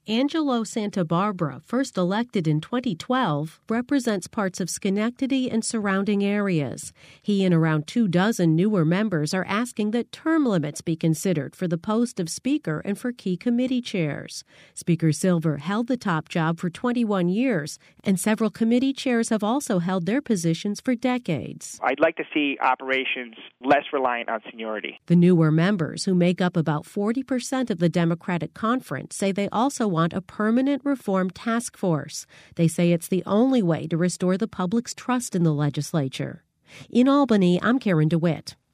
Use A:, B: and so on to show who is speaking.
A: Angelo Santabarbara, first elected in 2012, represents parts of Schenectady and surrounding areas. He and around 24 newer members are asking that term limits be considered for the post of Speaker and for key committee chairs. Speaker Silver held the top job for 21 years, and several committee chairs have also held their positions for decades.
B: I'd like to see operations less reliant on seniority.
A: The newer members, who make up about 40% of the Democratic Conference, say they also want a permanent reform task force. They say it's the only way to restore the public's trust in the legislature. In Albany, I'm Karen DeWitt.